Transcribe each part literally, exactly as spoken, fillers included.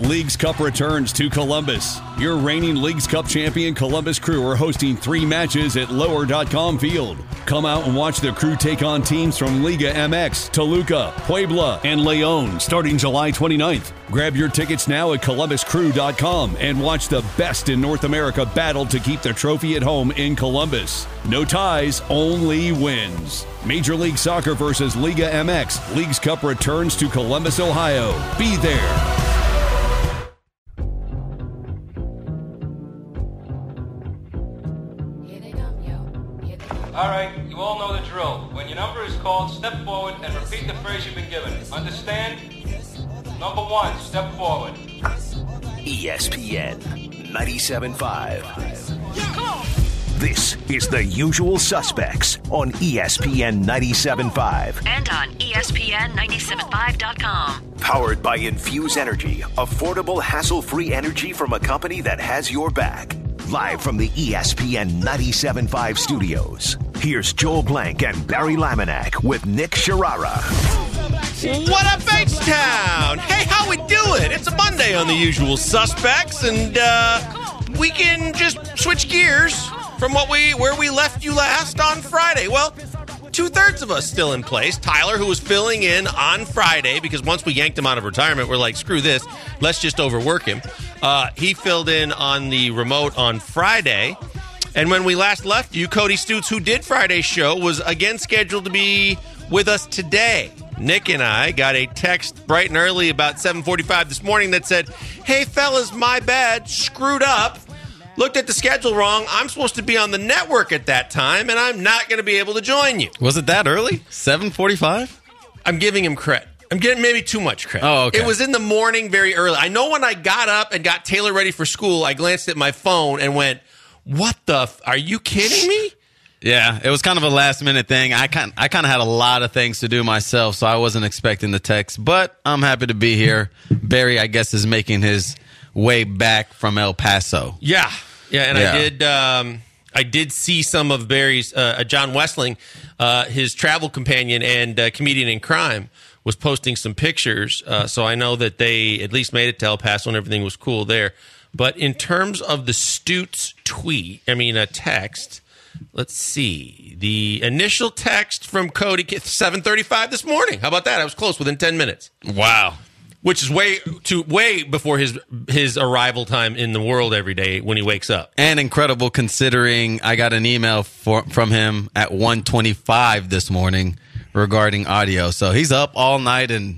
Leagues Cup returns to Columbus. Your reigning Leagues Cup champion Columbus Crew are hosting three matches at lower dot com Field. Come out and watch the Crew take on teams from Liga M X, Toluca, Puebla, and León starting July twenty-ninth. Grab your tickets now at columbus crew dot com and watch the best in North America battle to keep the trophy at home in Columbus. No ties, only wins. Major League Soccer versus Liga M X. Leagues Cup returns to Columbus, Ohio. Be there. All right, you all know the drill. When your number is called, step forward and repeat the phrase you've been given. Understand? Number one, step forward. E S P N ninety-seven point five. Come on. This is The Usual Suspects on E S P N ninety-seven point five. And on E S P N ninety-seven point five dot com. Powered by Infuse Energy, affordable, hassle-free energy from a company that has your back. Live from the E S P N ninety-seven point five studios, here's Joel Blank and Barry Laminack with Nick Sharara. What up, H-Town? Hey, how we doing? It's a Monday on The Usual Suspects, and uh, we can just switch gears from what we where we left you last on Friday. Well, two-thirds of us still in place. Tyler, who was filling in on Friday, because once we yanked him out of retirement, we're like, screw this, let's just overwork him. Uh, he filled in on the remote on Friday. And when we last left you, Cody Stutes, who did Friday's show, was again scheduled to be with us today. Nick and I got a text bright and early about seven forty-five this morning that said, hey, fellas, my bad, screwed up. Looked at the schedule wrong. I'm supposed to be on the network at that time, and I'm not going to be able to join you. Was it that early? seven forty-five? I'm giving him credit. I'm getting maybe too much credit. Oh, okay. It was in the morning very early. I know when I got up and got Taylor ready for school, I glanced at my phone and went, what the f- are you kidding me? Yeah, it was kind of a last-minute thing. I kind I kind of had a lot of things to do myself, so I wasn't expecting the text. But I'm happy to be here. Barry, I guess, is making his way back from El Paso. Yeah, yeah, and Yeah. I did. Um, I did see some of Barry's uh, John Westling, uh, his travel companion and uh, comedian in crime, was posting some pictures. Uh, so I know that they at least made it to El Paso and everything was cool there. But in terms of the Stutes tweet, I mean a text. Let's see. The initial text from Cody, seven thirty-five this morning. How about that? I was close, within ten minutes. Wow. Which is way to way before his his arrival time in the world every day when he wakes up. And incredible considering I got an email for, from him at one twenty-five this morning regarding audio. So he's up all night and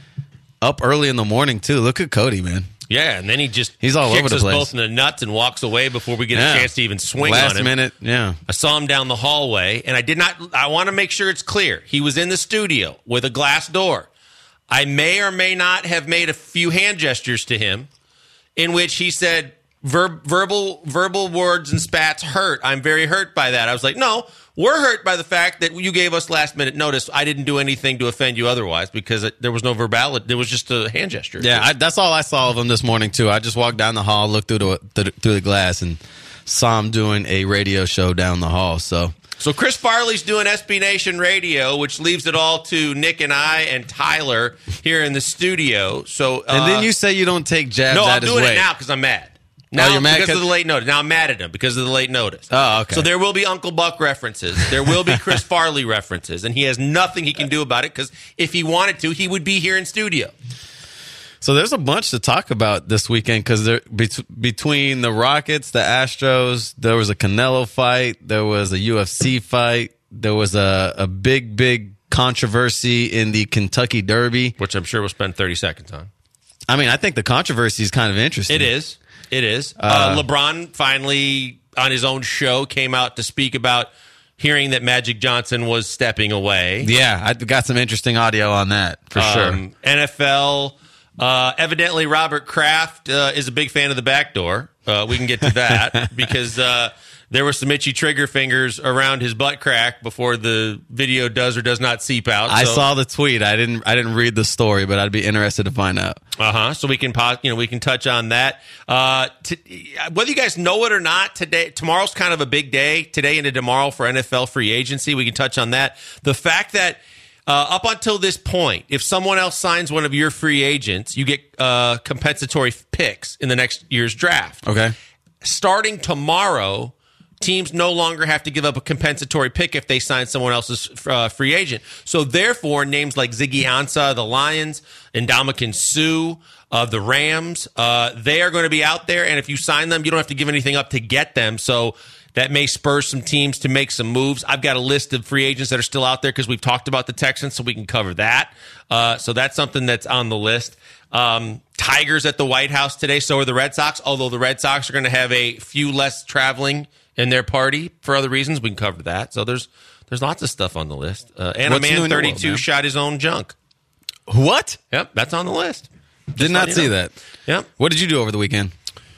up early in the morning, too. Look at Cody, man. Yeah, and then he just He's all kicks over the us place. both in the nuts and walks away before we get Yeah. a chance to even swing Last on him. minute, yeah. I saw him down the hallway, and I did not. I want to make sure it's clear. He was in the studio with a glass door. I may or may not have made a few hand gestures to him, in which he said, Ver- "Verbal, verbal words and spats hurt. I'm very hurt by that." I was like, "No, we're hurt by the fact that you gave us last minute notice. I didn't do anything to offend you otherwise because it, there was no verbality. There was just a hand gesture." Yeah, I, that's all I saw of him this morning, too. I just walked down the hall, looked through the, the through the glass, and saw him doing a radio show down the hall. So, So Chris Farley's doing S B Nation Radio, which leaves it all to Nick and I and Tyler here in the studio. So, uh, and then you say you don't take jabs no, at I'm his doing weight. it now because I'm mad. Now, Oh, you're mad because of 'cause- the late notice. Now I'm mad at him because of the late notice. Oh, okay. So there will be Uncle Buck references. There will be Chris Farley references, and he has nothing he can do about it because if he wanted to, he would be here in studio. So there's a bunch to talk about this weekend because there be, between the Rockets, the Astros, there was a Canelo fight, there was a U F C fight, there was a, a big, big controversy in the Kentucky Derby, Which I'm sure we'll spend thirty seconds on. I mean, I think the controversy is kind of interesting. It is. It is. Uh, uh, LeBron finally, on his own show, came out to speak about hearing that Magic Johnson was stepping away. Yeah, I got some interesting audio on that, for sure. Um, N F L, uh, evidently Robert Kraft uh, is a big fan of the backdoor. Uh, we can get to that because uh, there were some itchy trigger fingers around his butt crack before the video does or does not seep out. I So- saw the tweet. I didn't. I didn't read the story, but I'd be interested to find out. Uh huh. So we can pause. You know, we can touch on that. Uh, t- whether you guys know it or not, today, tomorrow's kind of a big day. Today into tomorrow for N F L free agency. We can touch on that. The fact that Uh, up until this point, if someone else signs one of your free agents, you get uh, compensatory picks in the next year's draft. Okay. Starting tomorrow, teams no longer have to give up a compensatory pick if they sign someone else's uh, free agent. So therefore, names like Ziggy Ansah, the Lions, Ndamukong Suh, uh, the Rams, uh, they are going to be out there. And if you sign them, you don't have to give anything up to get them. So that may spur some teams to make some moves. I've got a list of free agents that are still out there because we've talked about the Texans, so we can cover that. Uh, so that's something that's on the list. Um, Tigers at the White House today, so are the Red Sox, although the Red Sox are going to have a few less traveling in their party for other reasons. We can cover that. So there's there's lots of stuff on the list. Uh, and What's a new man in your world, thirty-two man? shot his own junk. What? Yep, that's on the list. Did Just not letting you see know. that. Yep. What did you do over the weekend?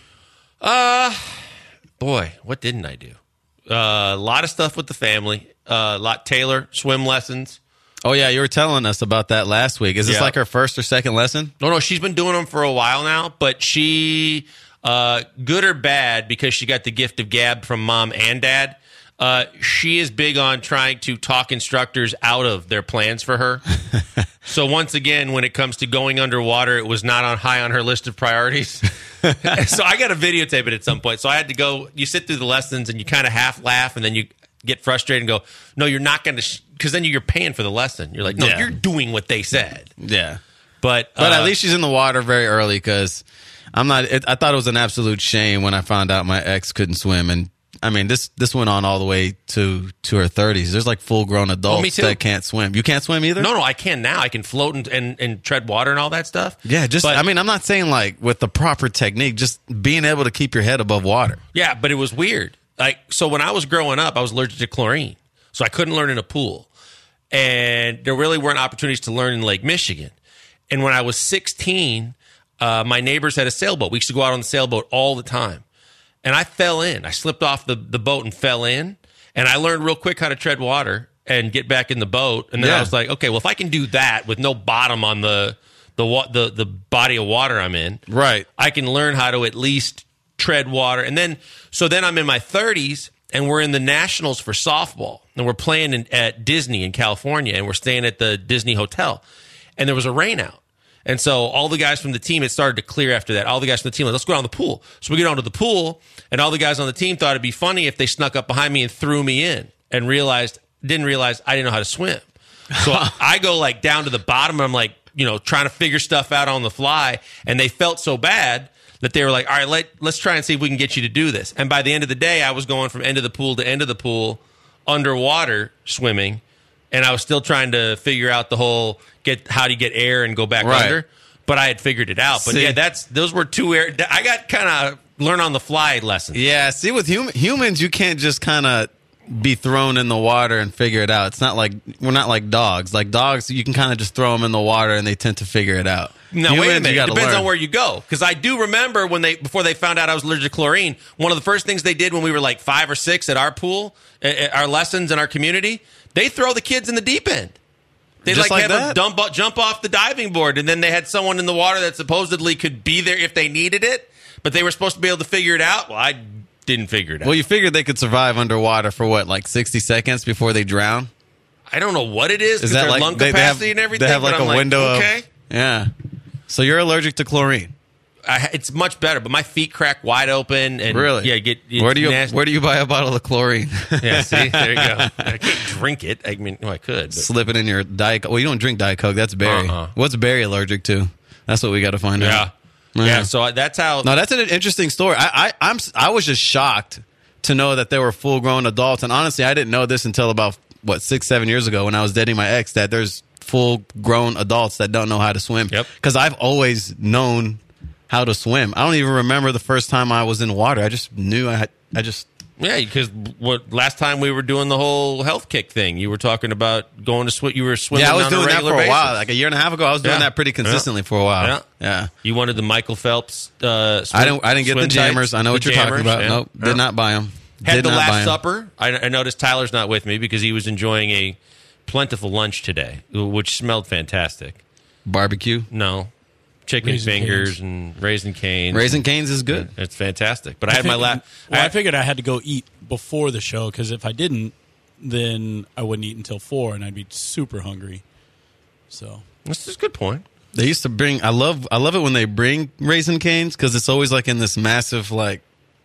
Uh, boy, what didn't I do? Uh, a lot of stuff with the family. Uh, a lot Taylor, swim lessons. Oh, yeah, you were telling us about that last week. Is this Yeah. like her first or second lesson? No, no, she's been doing them for a while now, but she, uh, good or bad, because she got the gift of gab from mom and dad, uh, she is big on trying to talk instructors out of their plans for her. So once again, when it comes to going underwater, it was not on high on her list of priorities. So I got to videotape it at some point. So I had to go, you sit through the lessons and you kind of half laugh and then you get frustrated and go, no, you're not going to, sh-, because then you're paying for the lesson. You're like, no, Yeah. you're doing what they said. Yeah. But, But uh, at least she's in the water very early because I'm not. It, I thought it was an absolute shame when I found out my ex couldn't swim, and I mean this this went on all the way to to her thirties. There's like full grown adults Oh, me too. that can't swim. You can't swim either. No, no, I can now. I can float and, and, and tread water and all that stuff. Yeah, just But- I mean I'm not saying like with the proper technique, just being able to keep your head above water. Yeah, but it was weird. Like, so when I was growing up, I was allergic to chlorine, so I couldn't learn in a pool, and there really weren't opportunities to learn in Lake Michigan. And when I was sixteen, uh, my neighbors had a sailboat. We used to go out on the sailboat all the time, and I fell in. I slipped off the, the boat and fell in, and I learned real quick how to tread water and get back in the boat. And then Yeah. I was like, okay, well, if I can do that with no bottom on the the wa- the the body of water I'm in, Right. I can learn how to at least tread water. And then, so then I'm in my thirties and we're in the Nationals for softball and we're playing in, at Disney in California and we're staying at the Disney Hotel and there was a rain out. And so all the guys from the team, it started to clear after that. All the guys from the team, like, let's go down the pool. So we get onto the pool and all the guys on the team thought it'd be funny if they snuck up behind me and threw me in and realized, didn't realize I didn't know how to swim. So I go like down to the bottom and I'm like, you know, trying to figure stuff out on the fly. And they felt so bad that they were like, all right, let, let's try and see if we can get you to do this. And by the end of the day, I was going from end of the pool to end of the pool underwater swimming. And I was still trying to figure out the whole get how do you get air and go back Right. under. But I had figured it out. But See. yeah, that's those were two air. I got kind of learn on the fly lessons. Yeah. See, with hum- humans, you can't just kind of be thrown in the water and figure it out. It's not like we're not like dogs. Like dogs, you can kind of just throw them in the water and they tend to figure it out. Now, Humans, wait a you minute. It gotta depends learn. on where you go. Because I do remember when they before they found out I was allergic to chlorine, one of the first things they did when we were like five or six at our pool, at our lessons in our community, they throw the kids in the deep end. They Just like, like have that? them dump, jump off the diving board, and then they had someone in the water that supposedly could be there if they needed it, but they were supposed to be able to figure it out. Well, I didn't figure it out. Well, you figured they could survive underwater for what, like sixty seconds before they drown? I don't know what it is Is because that their like lung they, they capacity have, and everything. They have but like I'm a window okay. of yeah. So you're allergic to chlorine, I, it's much better, but my feet crack wide open and really? yeah, get it's where do you nasty. where do you buy a bottle of chlorine? Yeah, see, there you go. I can't drink it. I mean, no, I could. But. Slip it in your Diet Coke. Well, you don't drink Diet Coke. That's Barry. Uh-uh. What's Barry allergic to? That's what we got to find Yeah, out. yeah. So that's how. No, that's an interesting story. I, I, I'm, I was just shocked to know that they were full grown adults, and honestly, I didn't know this until about what six, seven years ago when I was dating my ex. That there's full grown adults that don't know how to swim. Yep. Because I've always known how to swim. I don't even remember the first time I was in water. I just knew I had. I just. Yeah, because what last time we were doing the whole health kick thing, you were talking about going to swim. You were swimming. Yeah, I was on doing a that regular for a basis. while. Like a year and a half ago, I was doing Yeah. that pretty consistently for a while. Yeah. Yeah. You wanted the Michael Phelps. Uh, swim, I didn't. I didn't get the swim jammers. tights? I know what The you're talking jammers, about. yeah. Nope. Yeah. Did not buy them. Had did the not buy Last 'em. Supper. I, I noticed Tyler's not with me because he was enjoying a plentiful lunch today, which smelled fantastic. Barbecue. No, chicken Raisin fingers Cane's. and raisin canes. Raisin Canes is good. It's fantastic. But I had my last. Well, I figured I had to go eat before the show because if I didn't, then I wouldn't eat until four, and I'd be super hungry. So This is a good point. They used to bring. I love. I love it when they bring Raisin Canes because it's always like in this massive like,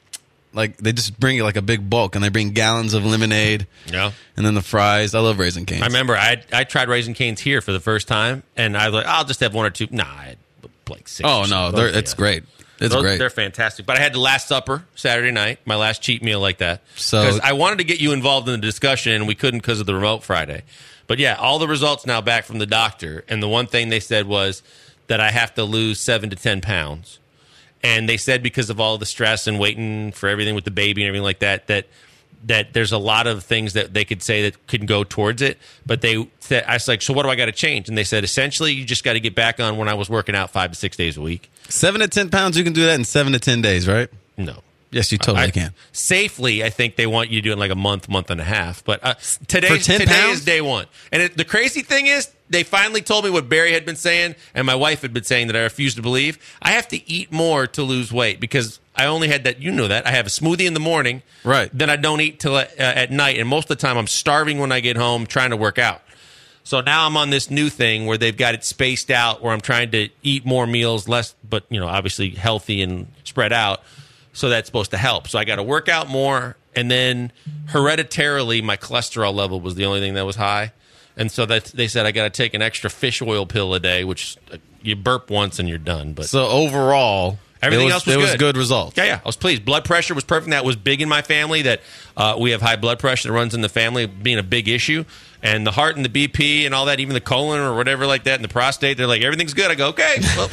like they just bring it like a big bulk and they bring gallons of lemonade. Yeah, and then the fries. I love Raisin Canes. I remember I I tried Raisin Canes here for the first time, and I was like, I'll just have one or two. Nah, I had like six. Oh no, they're, it's yeah. great. It's Those, great. They're fantastic. But I had the Last Supper Saturday night, my last cheat meal like that. So because I wanted to get you involved in the discussion, and we couldn't because of the remote Friday. But yeah, all the results now back from the doctor, and the one thing they said was that I have to lose seven to ten pounds. And they said because of all the stress and waiting for everything with the baby and everything like that, that that there's a lot of things that they could say that could go towards it. But they said, I was like, so what do I got to change? And they said, essentially, you just got to get back on when I was working out five to six days a week. Seven to ten pounds, you can do that in seven to ten days, right? No. Yes, you totally I, can. Safely, I think they want you to do it in like a month, month and a half. But uh, today, today pounds? is day one. And it, the crazy thing is, they finally told me what Barry had been saying and my wife had been saying that I refuse to believe. I have to eat more to lose weight because I only had that. You know that. I have a smoothie in the morning. Right. Then I don't eat till uh, at night. And most of the time, I'm starving when I get home trying to work out. So now I'm on this new thing where they've got it spaced out where I'm trying to eat more meals, less, but, you know, obviously healthy and spread out. So that's supposed to help. So I got to work out more. And then hereditarily, my cholesterol level was the only thing that was high. And so that they said I got to take an extra fish oil pill a day, which uh, you burp once and you're done. But so overall, everything was, else was it good. was good results. Yeah, yeah, I was pleased. Blood pressure was perfect. That was big in my family. That uh, we have high blood pressure that runs in the family, being a big issue. And the heart and the B P and all that, even the colon or whatever like that, and the prostate, they're like, everything's good. I go, okay. Well,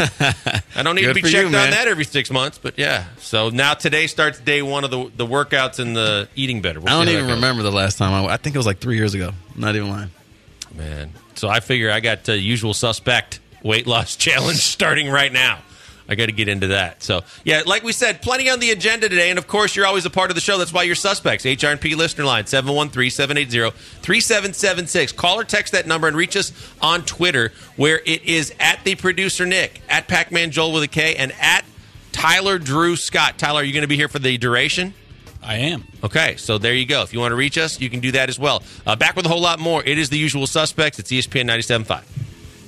I don't need to be checked you, on that every six months. But yeah, so now today starts day one of the the workouts and the eating better. We'll I don't see how even that goes. remember the last time. I, I think it was like three years ago. I'm not even lying. Man, so I figure I got uh, usual suspect weight loss challenge starting right now. I got to get into that. So, yeah, like we said, plenty on the agenda today. And, of course, you're always a part of the show. That's why you're suspects. H R and P listener line, seven one three, seven eight zero, three seven seven six. Call or text that number and reach us on Twitter, where it is at the producer Nick, at Pac-Man Joel with a K, and at Tyler Drew Scott. Tyler, are you going to be here for the duration? I am. Okay, so there you go. If you want to reach us, you can do that as well. Uh, back with a whole lot more. It is the usual suspects. It's E S P N ninety-seven point five.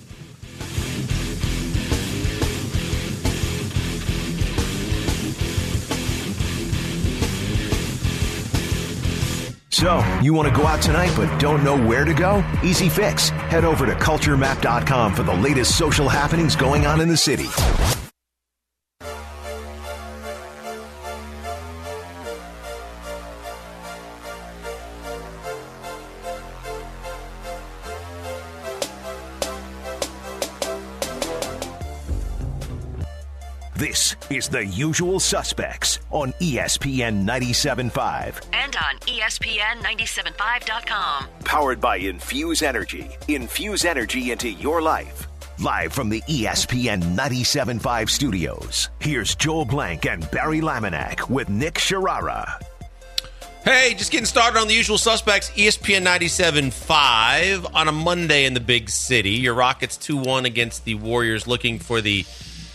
So, you want to go out tonight but don't know where to go? Easy fix. Head over to culture map dot com for the latest social happenings going on in the city. This is The Usual Suspects on E S P N ninety-seven point five. And on E S P N ninety-seven point five dot com. Powered by Infuse Energy. Infuse energy into your life. Live from the E S P N ninety-seven point five studios, here's Joel Blank and Barry Laminack with Nick Sharara. Hey, just getting started on The Usual Suspects, E S P N ninety-seven point five on a Monday in the big city. Your Rockets two one against the Warriors, looking for the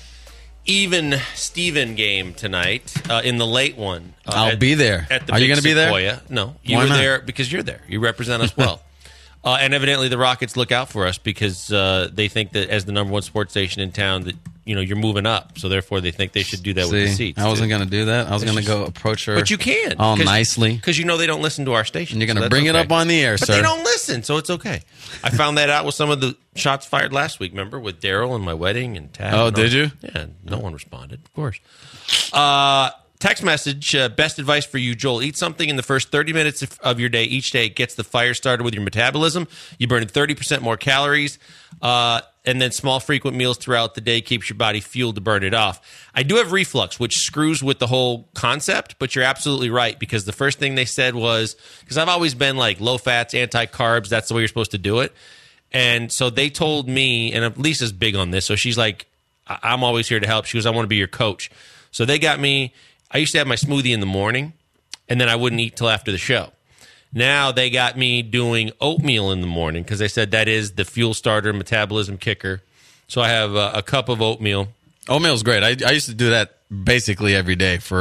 even Steven game tonight uh, in the late one. Uh, I'll at, be there. At the Are you going to be there? Sequoia. No, you Why were not? there because you're there. You represent us well. uh, and evidently the Rockets look out for us because uh, they think that as the number one sports station in town that, you know, you're moving up. So therefore they think they should do that See, with the seats. I wasn't too. going to do that. I was going to go approach her. But you can. all nicely. Because you know they don't listen to our station. And you're gonna so that's bring it okay. up on the air, but sir. they don't listen, so it's okay. I found that out with some of the shots fired last week, remember, with Daryl and my wedding and Tad. Oh, and all- did you? Yeah, no one responded, of course. Uh, text message, uh, best advice for you, Joel. Eat something in the first thirty minutes of- of your day each day. It gets the fire started with your metabolism. You burn thirty percent more calories. Uh, and then small, frequent meals throughout the day keeps your body fueled to burn it off. I do have reflux, which screws with the whole concept, but you're absolutely right, because the first thing they said was, because I've always been like low fats, anti-carbs, that's the way you're supposed to do it. And so they told me, and Lisa's big on this, so she's like, I- I'm always here to help. She goes, I want to be your coach. So they got me, I used to have my smoothie in the morning, and then I wouldn't eat till after the show. Now they got me doing oatmeal in the morning because they said that is the fuel starter, metabolism kicker. So I have a, a cup of oatmeal. Oatmeal's great. I, I used to do that basically every day for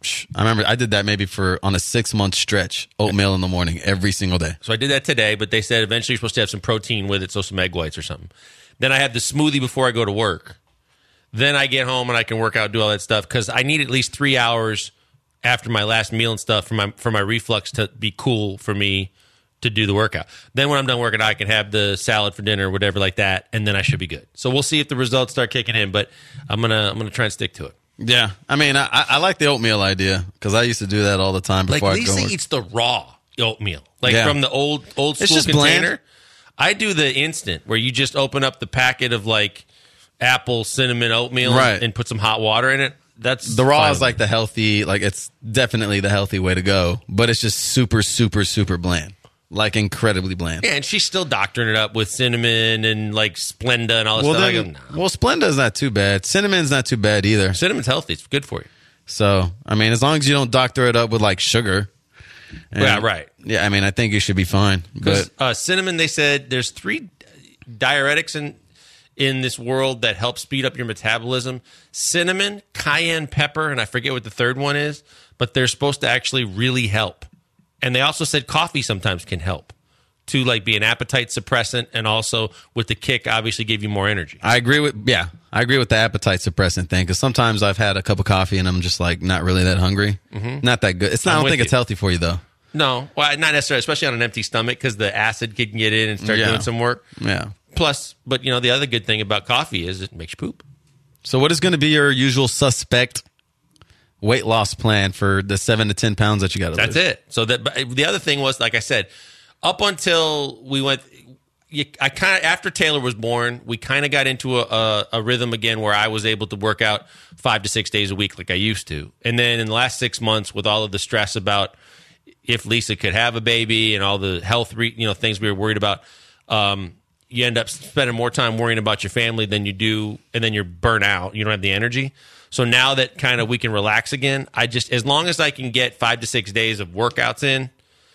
I remember I did that maybe for on a six month stretch, oatmeal in the morning every single day. So I did that today, but they said eventually you're supposed to have some protein with it, so some egg whites or something. Then I have the smoothie before I go to work. Then I get home and I can work out, do all that stuff because I need at least three hours after my last meal and stuff for my for my reflux to be cool for me to do the workout. Then when I'm done working, I can have the salad for dinner or whatever like that, and then I should be good. So we'll see if the results start kicking in, but I'm gonna I'm gonna try and stick to it. Yeah, I mean, I, I like the oatmeal idea because I used to do that all the time before like I Lisa go. Like eats the raw oatmeal, like Yeah. from the old old school It's just container. bland. I do the instant where you just open up the packet of like apple cinnamon oatmeal Right. and, and put some hot water in it. That's The raw fine is with like me. the healthy, like it's definitely the healthy way to go, but it's just super, super, super bland, like incredibly bland. Yeah, and she's still doctoring it up with cinnamon and like Splenda and all this Well, stuff. I then, go, nah. well, Splenda's not too bad. Cinnamon's not too bad either. Cinnamon's healthy. It's good for you. So, I mean, as long as you don't doctor it up with like sugar. and- Yeah, right. Yeah, I mean, I think you should be fine. But uh, cinnamon, they said there's three diuretics in in this world that help speed up your metabolism. Cinnamon, cayenne pepper, and I forget what the third one is, but they're supposed to actually really help. And they also said coffee sometimes can help to like be an appetite suppressant and also with the kick obviously give you more energy. I agree with, yeah, I agree with the appetite suppressant thing because sometimes I've had a cup of coffee and I'm just like not really that hungry. Not that good. It's not, I'm I don't with think you. it's healthy for you though. No, well, not necessarily, especially on an empty stomach because the acid can get in and start Yeah. doing some work. Yeah. Plus, but you know, the other good thing about coffee is it makes you poop. So, what is going to be your usual suspect weight loss plan for the seven to ten pounds that you got to lose? That's it. So that but the other thing was, like I said, up until we went, you, I kind of after Taylor was born, we kind of got into a, a, a rhythm again where I was able to work out five to six days a week like I used to. And then in the last six months, with all of the stress about if Lisa could have a baby and all the health, re, you know, things we were worried about. Um, you end up spending more time worrying about your family than you do, and then you're burnt out. You don't have the energy. So now that kind of we can relax again, I just, as long as I can get five to six days of workouts in,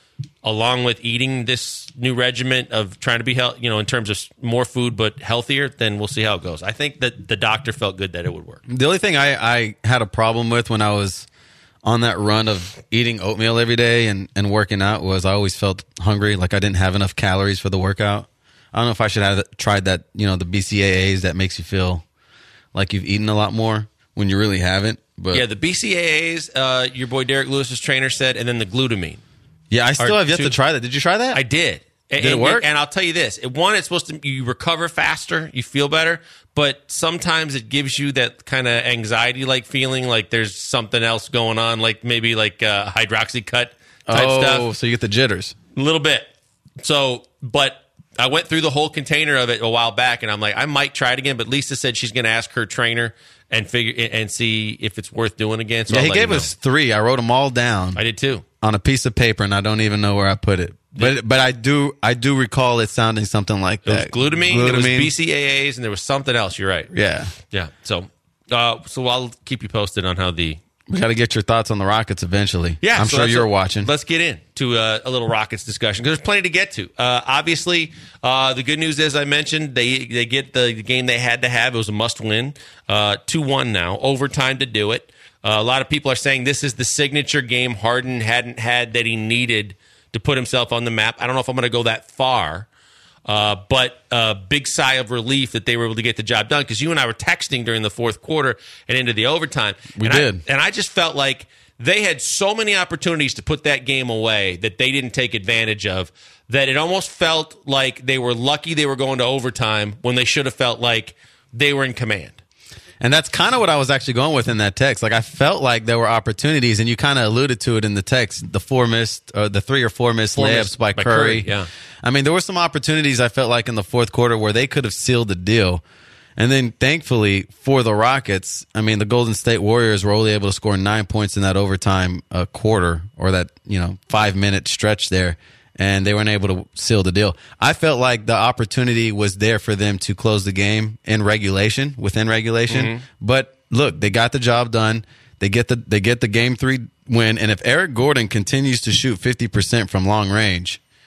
along with eating this new regimen of trying to be healthy, you know, in terms of more food but healthier, then we'll see how it goes. I think that the doctor felt good that it would work. The only thing I, I had a problem with when I was on that run of eating oatmeal every day and, and working out was I always felt hungry, like I didn't have enough calories for the workout. I don't know if I should have tried that, you know, the B C A As that makes you feel like you've eaten a lot more when you really haven't. But Yeah, the B C A As, uh, your boy Derek Lewis's trainer said, and then the glutamine. yeah, I still Are have yet two- to try that. Did you try that? I did. Did and, it work? And, and I'll tell you this: one, it's supposed to you recover faster, you feel better, but sometimes it gives you that kind of anxiety-like feeling, like there's something else going on, like maybe like uh, hydroxycut type oh, stuff, so you get the jitters. a little bit. So, but I went through the whole container of it a while back, and I'm like, I might try it again. But Lisa said she's going to ask her trainer and figure and see if it's worth doing again. So Yeah, I'll he let you gave know. us three. I wrote them all down I did too. on a piece of paper, and I don't even know where I put it. But but I do I do recall it sounding something like There was that. glutamine, there was B C A As, and there was something else. You're right. Yeah. Yeah. So, uh, so I'll keep you posted on how the. We got to get your thoughts on the Rockets eventually. Yeah, I'm so sure that's you're a- watching. Let's get in to uh, a little Rockets discussion because there's plenty to get to. Uh, obviously, uh, the good news is I mentioned they they get the, the game they had to have. It was a must win, uh, two one now, overtime to do it. Uh, a lot of people are saying this is the signature game Harden hadn't had that he needed to put himself on the map. I don't know if I'm going to go that far. Uh, but a uh, big sigh of relief that they were able to get the job done because you and I were texting during the fourth quarter and into the overtime. We and did. I, and I just felt like they had so many opportunities to put that game away that they didn't take advantage of, that it almost felt like they were lucky they were going to overtime when they should have felt like they were in command. And that's kind of what I was actually going with in that text. Like I felt like there were opportunities, and you kind of alluded to it in the text. The four missed, or the three or four missed Four layups missed by, by Curry. Curry, yeah. I mean, there were some opportunities I felt like in the fourth quarter where they could have sealed the deal. And then thankfully for the Rockets, I mean, the Golden State Warriors were only able to score nine points in that overtime uh, quarter, or that, you know, five minute stretch there. And they weren't able to seal the deal. I felt like the opportunity was there for them to close the game in regulation, within regulation. Mm-hmm. But look, they got the job done. They get the they get the game three win. And if Eric Gordon continues to shoot fifty percent from long range,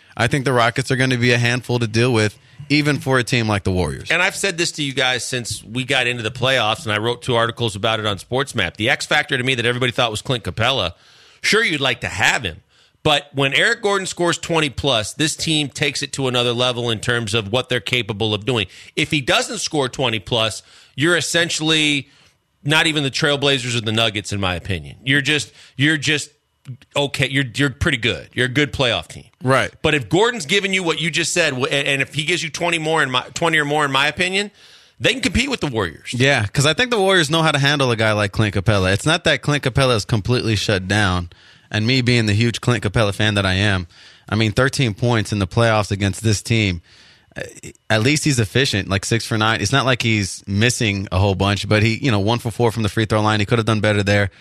I think the Rockets are going to be a handful to deal with, even for a team like the Warriors. And I've said this to you guys since we got into the playoffs, and I wrote two articles about it on SportsMap. The X factor to me that everybody thought was Clint Capella, sure, you'd like to have him. But when Eric Gordon scores twenty plus, this team takes it to another level in terms of what they're capable of doing. If he doesn't score twenty plus, you're essentially not even the Trailblazers or the Nuggets, in my opinion. You're just you're just okay. You're you're pretty good. You're a good playoff team, right? But if Gordon's giving you what you just said, and if he gives you twenty more in my twenty or more, in my opinion, they can compete with the Warriors. Yeah, because I think the Warriors know how to handle a guy like Clint Capella. It's not that Clint Capella is completely shut down. And me being the huge Clint Capella fan that I am, I mean, thirteen points in the playoffs against this team. At least he's efficient, like six for nine. It's not like he's missing a whole bunch, but he, you know, one for four from the free throw line. He could have done better there.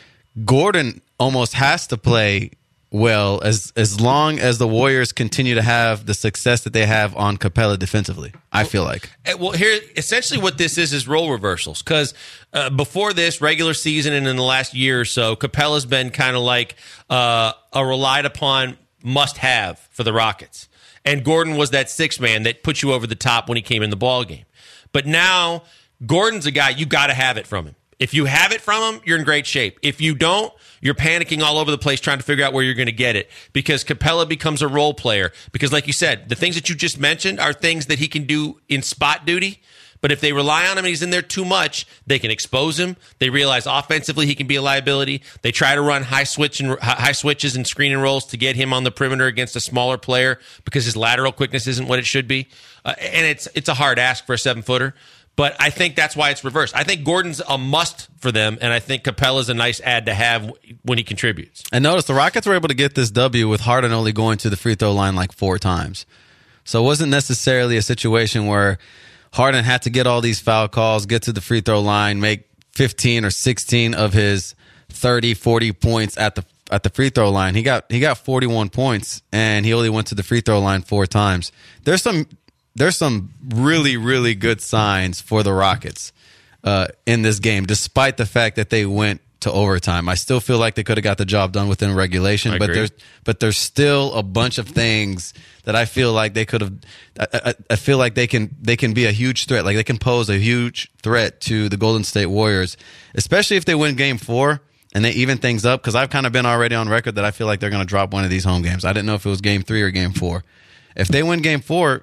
Gordon almost has to play well as as long as the Warriors continue to have the success that they have on Capella defensively, I feel like. Well, here, essentially what this is is role reversals, because uh, before this regular season and in the last year or so, Capella's been kind of like uh, a relied upon must-have for the Rockets. And Gordon was that sixth man that put you over the top when he came in the ball game. But now Gordon's a guy, you got to have it from him. If you have it from him, you're in great shape. If you don't, you're panicking all over the place trying to figure out where you're going to get it, because Capella becomes a role player. Because like you said, the things that you just mentioned are things that he can do in spot duty. But if they rely on him and he's in there too much, they can expose him. They realize offensively he can be a liability. They try to run high switch and high switches and screen and rolls to get him on the perimeter against a smaller player because his lateral quickness isn't what it should be. Uh, and it's it's a hard ask for a seven-footer. But I think that's why it's reversed. I think Gordon's a must for them, and I think Capella's a nice add to have when he contributes. And notice the Rockets were able to get this W with Harden only going to the free throw line like four times. So it wasn't necessarily a situation where Harden had to get all these foul calls, get to the free throw line, make fifteen or sixteen of his thirty, forty points at the at the free throw line. He got he got forty-one points, and he only went to the free throw line four times. There's some there's some really, really good signs for the Rockets uh, in this game, despite the fact that they went to overtime. I still feel like they could have got the job done within regulation, I but agree. there's but there's still a bunch of things that I feel like they could have. I, I, I feel like they can they can be a huge threat. Like they can pose a huge threat to the Golden State Warriors, especially if they win Game Four and they even things up. Because I've kind of been already on record that I feel like they're going to drop one of these home games. I didn't know if it was Game Three or Game Four. If they win Game Four,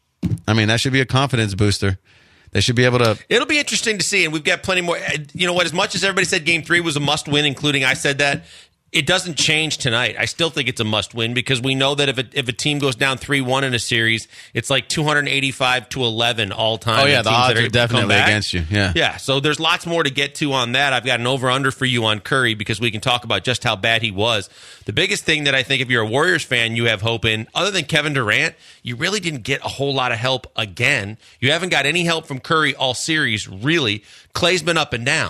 I mean that should be a confidence booster. They should be able to. It'll be interesting to see, and we've got plenty more. You know what? As much as everybody said Game Three was a must-win, including I said that, it doesn't change tonight. I still think it's a must-win because we know that if a, if a team goes down three one in a series, it's like two eighty-five to eleven all time. Oh yeah, the odds are definitely back. against you. Yeah, yeah. So there's lots more to get to on that. I've got an over/under for you on Curry because we can talk about just how bad he was. The biggest thing that I think if you're a Warriors fan, you have hope in, other than Kevin Durant, you really didn't get a whole lot of help again. You haven't got any help from Curry all series, really. Clay's been up and down.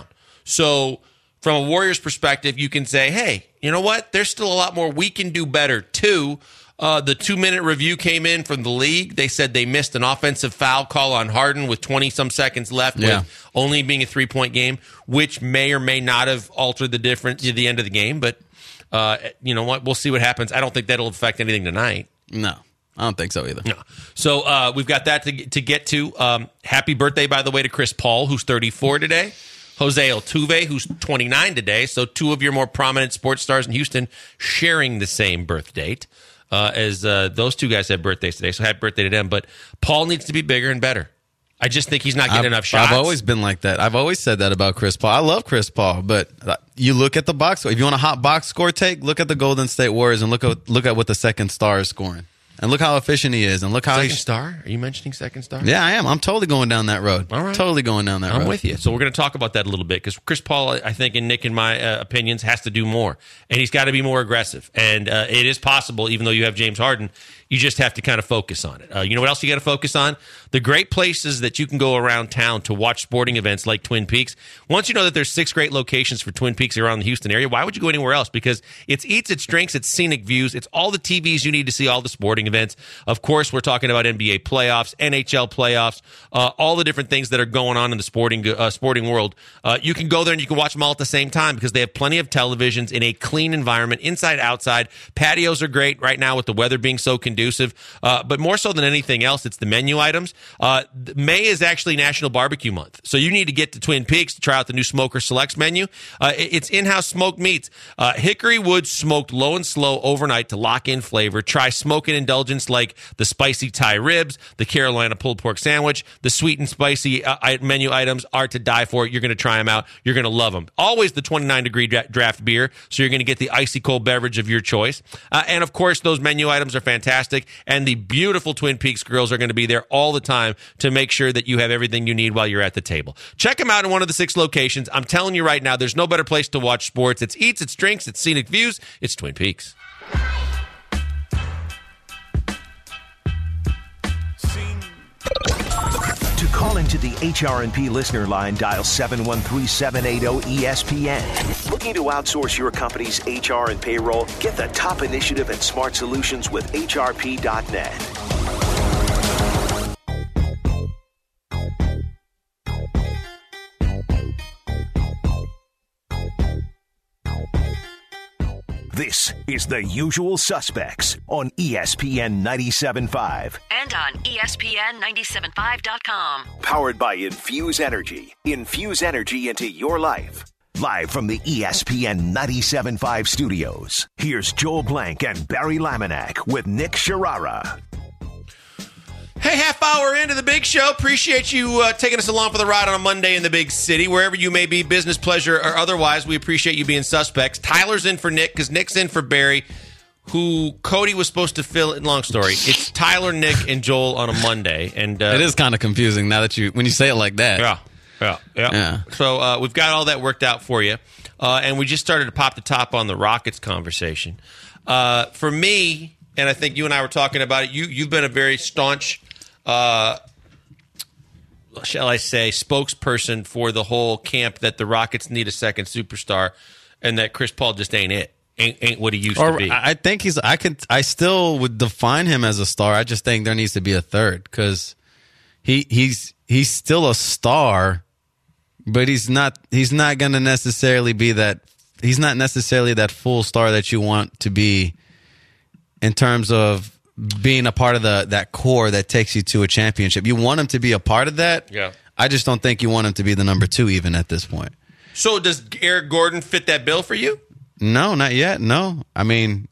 So from a Warriors perspective, you can say, hey, you know what? There's still a lot more we can do better. Two, uh, the two-minute review came in from the league. They said they missed an offensive foul call on Harden with twenty-some seconds left, yeah. with only being a three-point game, which may or may not have altered the difference at the end of the game. But uh, you know what? We'll see what happens. I don't think that'll affect anything tonight. No. I don't think so either. No. So uh, we've got that to, to get to. Um, happy birthday, by the way, to Chris Paul, who's thirty-four today. Jose Altuve, who's twenty-nine today. So two of your more prominent sports stars in Houston sharing the same birth date uh, as uh, those two guys have birthdays today. So happy birthday to them. But Paul needs to be bigger and better. I just think he's not getting I've, enough shots. I've always been like that. I've always said that about Chris Paul. I love Chris Paul, but you look at the box score. If you want a hot box score take, look at the Golden State Warriors and look at look at what the second star is scoring. And look how efficient he is. And look how Second he's. star? Are you mentioning second star? Yeah, I am. I'm totally going down that road. All right. Totally going down that I'm road. with you. So we're going to talk about that a little bit because Chris Paul, I think, and Nick, in my uh, opinions, has to do more. And he's got to be more aggressive. And uh, it is possible, even though you have James Harden, you just have to kind of focus on it. Uh, you know what else you got to focus on? The great places that you can go around town to watch sporting events like Twin Peaks. Once you know that there's six great locations for Twin Peaks around the Houston area, why would you go anywhere else? Because it's eats, it's drinks, it's scenic views, it's all the T Vs you need to see all the sporting events. Of course, we're talking about N B A playoffs, N H L playoffs, uh, all the different things that are going on in the sporting uh, sporting world. Uh, you can go there and you can watch them all at the same time because they have plenty of televisions in a clean environment, inside, outside. Patios are great right now with the weather being so conducive. conducive. Uh, but more so than anything else, it's the menu items. Uh, May is actually National Barbecue Month, so you need to get to Twin Peaks to try out the new Smoker Selects menu. Uh, it's in-house smoked meats, uh, hickory wood smoked low and slow overnight to lock in flavor. Try smoking indulgence like the spicy Thai ribs, the Carolina pulled pork sandwich. The sweet and spicy uh, menu items are to die for. You're going to try them out. You're going to love them. Always the twenty-nine degree dra- draft beer, so you're going to get the icy cold beverage of your choice. Uh, and of course, those menu items are fantastic. And the beautiful Twin Peaks grills are going to be there all the time to make sure that you have everything you need while you're at the table. Check them out in one of the six locations. I'm telling you right now, there's no better place to watch sports. It's eats, it's drinks, it's scenic views. It's Twin Peaks. To call into the H R and P listener line, dial seven one three, seven eight zero, E S P N. Looking to outsource your company's H R and payroll? Get the top initiative and smart solutions with H R P dot net. This is The Usual Suspects on E S P N ninety-seven point five. And on E S P N ninety-seven point five dot com. Powered by Infuse Energy. Infuse energy into your life. Live from the E S P N ninety-seven point five studios, here's Joel Blank and Barry Laminack with Nick Sharara. Hey, half hour into the big show. Appreciate you uh, taking us along for the ride on a Monday in the big city. Wherever you may be, business, pleasure, or otherwise, we appreciate you being suspects. Tyler's in for Nick because Nick's in for Barry, who Cody was supposed to fill in. Long story. It's Tyler, Nick, and Joel on a Monday. And uh, it is kind of confusing now that you when you say it like that. Yeah, yeah, yeah. yeah. So uh, we've got all that worked out for you. Uh, and we just started to pop the top on the Rockets conversation. Uh, for me, and I think you and I were talking about it, you, you've been a very staunch... Uh, shall I say, spokesperson for the whole camp that the Rockets need a second superstar, and that Chris Paul just ain't it, ain't ain't what he used or, to be. I think he's. I could. I still would define him as a star. I just think there needs to be a third because he he's he's still a star, but he's not. He's not going to necessarily be that. He's not necessarily that full star that you want to be in terms of being a part of the that core that takes you to a championship. You want him to be a part of that. Yeah. I just don't think you want him to be the number two even at this point. So does Eric Gordon fit that bill for you? No, not yet. No. I mean,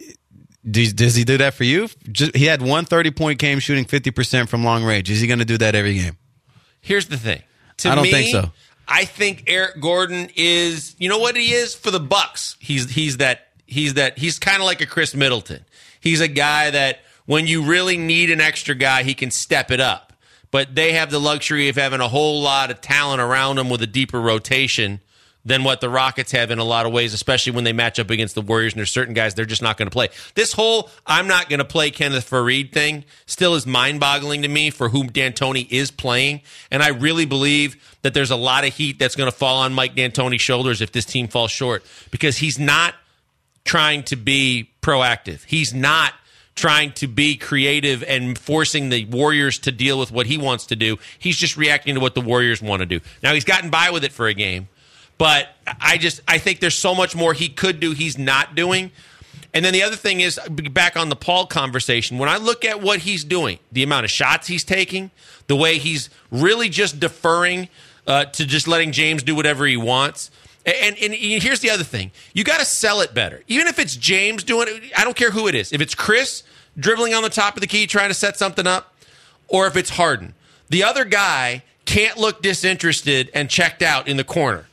does, does he do that for you? Just, he had one thirty-point game shooting fifty percent from long range. Is he going to do that every game? Here's the thing. To I don't me, think so. I think Eric Gordon is, you know what he is? For the Bucks, he's he's that he's that he's kind of like a Chris Middleton. He's a guy that when you really need an extra guy, he can step it up. But they have the luxury of having a whole lot of talent around them with a deeper rotation than what the Rockets have in a lot of ways, especially when they match up against the Warriors, and there's certain guys they're just not going to play. This whole I'm not going to play Kenneth Faried thing still is mind-boggling to me for whom D'Antoni is playing, and I really believe that there's a lot of heat that's going to fall on Mike D'Antoni's shoulders if this team falls short, because he's not trying to be proactive. He's not trying to be creative and forcing the Warriors to deal with what he wants to do. He's just reacting to what the Warriors want to do. Now, he's gotten by with it for a game, but I just I think there's so much more he could do he's not doing. And then the other thing is, back on the Paul conversation, when I look at what he's doing, the amount of shots he's taking, the way he's really just deferring uh, to just letting James do whatever he wants. And, and, and here's the other thing. You got to sell it better. Even if it's James doing it, I don't care who it is. If it's Chris dribbling on the top of the key trying to set something up, or if it's Harden. The other guy can't look disinterested and checked out in the corner.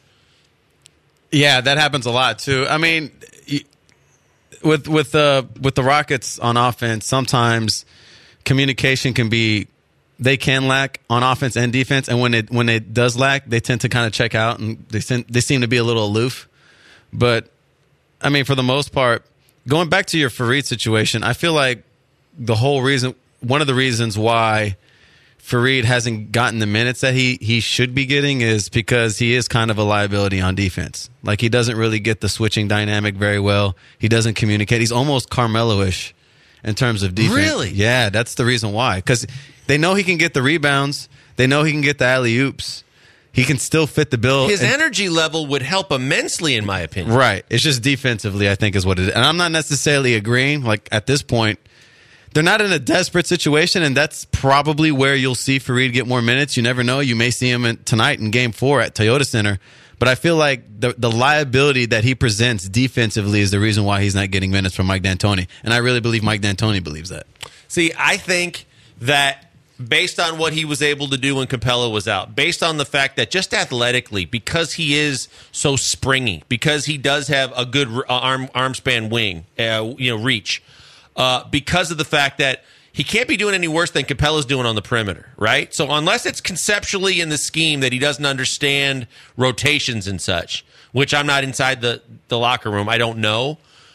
Yeah, that happens a lot too. I mean, with with the uh, with the Rockets on offense, sometimes communication can be they can lack on offense and defense, and when it when it does lack, they tend to kind of check out and they seem, they seem to be a little aloof. But I mean, for the most part, going back to your Faried situation, I feel like the whole reason, one of the reasons why Faried hasn't gotten the minutes that he he should be getting is because he is kind of a liability on defense. Like, he doesn't really get the switching dynamic very well. He doesn't communicate. He's almost Carmelo-ish in terms of defense. Really? Yeah, that's the reason why. Because they know he can get the rebounds. They know he can get the alley-oops. He can still fit the bill. His and, energy level would help immensely, in my opinion. Right. It's just defensively, I think, is what it is. And I'm not necessarily agreeing. Like, at this point, they're not in a desperate situation, and that's probably where you'll see Faried get more minutes. You never know. You may see him in, tonight in Game Four at Toyota Center. But I feel like the the liability that he presents defensively is the reason why he's not getting minutes from Mike D'Antoni. And I really believe Mike D'Antoni believes that. See, I think that based on what he was able to do when Capella was out, based on the fact that just athletically, because he is so springy, because he does have a good arm arm span wing, uh, you know, reach, uh, because of the fact that he can't be doing any worse than Capella's doing on the perimeter, right? So unless it's conceptually in the scheme that he doesn't understand rotations and such, which I'm not inside the, the locker room, I don't know,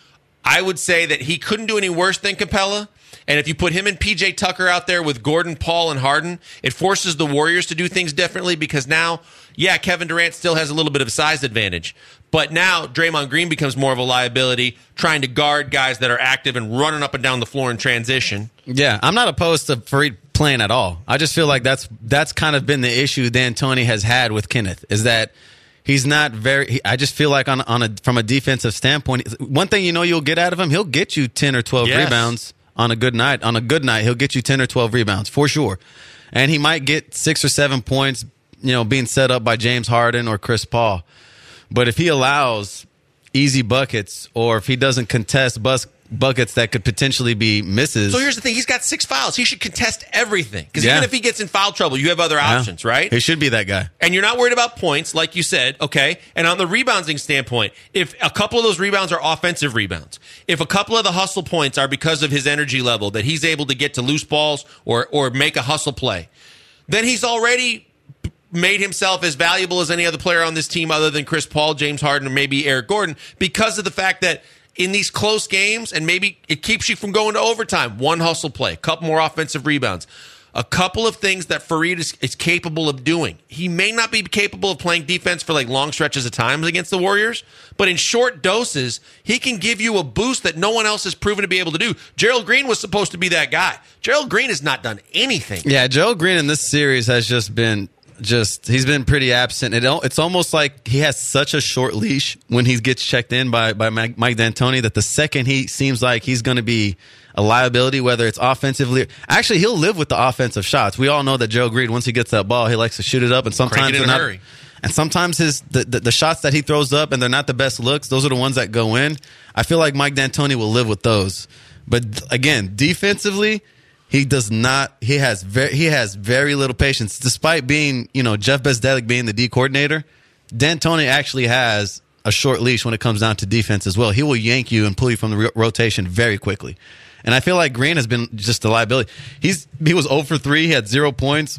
I would say that he couldn't do any worse than Capella. And if you put him and P J Tucker out there with Gordon, Paul, and Harden, it forces the Warriors to do things differently because now, yeah, Kevin Durant still has a little bit of a size advantage. But now Draymond Green becomes more of a liability trying to guard guys that are active and running up and down the floor in transition. Yeah, I'm not opposed to Faried playing at all. I just feel like that's that's kind of been the issue D'Antoni has had with Kenneth, is that he's not very he, I just feel like on on a from a defensive standpoint, one thing you know you'll get out of him, he'll get you ten or twelve yes. rebounds on a good night. On a good night, he'll get you ten or twelve rebounds for sure. And he might get six or seven points, you know, being set up by James Harden or Chris Paul. But if he allows easy buckets, or if he doesn't contest bus buckets that could potentially be misses. So here's the thing. He's got six fouls. He should contest everything. Because Yeah. even if he gets in foul trouble, you have other Yeah. options, right? He should be that guy. And you're not worried about points, like you said, okay? And on the rebounding standpoint, if a couple of those rebounds are offensive rebounds, if a couple of the hustle points are because of his energy level, that he's able to get to loose balls or or make a hustle play, then he's already made himself as valuable as any other player on this team other than Chris Paul, James Harden, or maybe Eric Gordon, because of the fact that in these close games, and maybe it keeps you from going to overtime, one hustle play, a couple more offensive rebounds, a couple of things that Faried is, is capable of doing. He may not be capable of playing defense for like long stretches of time against the Warriors, but in short doses, he can give you a boost that no one else has proven to be able to do. Gerald Green was supposed to be that guy. Gerald Green has not done anything. Yeah, Gerald Green in this series has just been just he's been pretty absent. It, it's almost like he has such a short leash when he gets checked in by by Mike D'Antoni that the second he seems like he's going to be a liability, whether it's offensively. Actually, he'll live with the offensive shots. We all know that Gerald Green, once he gets that ball, he likes to shoot it up, and sometimes Crank it in they're a not. hurry. And sometimes his the, the, the shots that he throws up and they're not the best looks, those are the ones that go in. I feel like Mike D'Antoni will live with those. But again, defensively, he does not. He has very he has very little patience, despite being you know Jeff Bezdelik being the D coordinator. D'Antoni actually has a short leash when it comes down to defense as well. He will yank you and pull you from the ro- rotation very quickly. And I feel like Green has been just a liability. He's he was zero for three. He had zero points.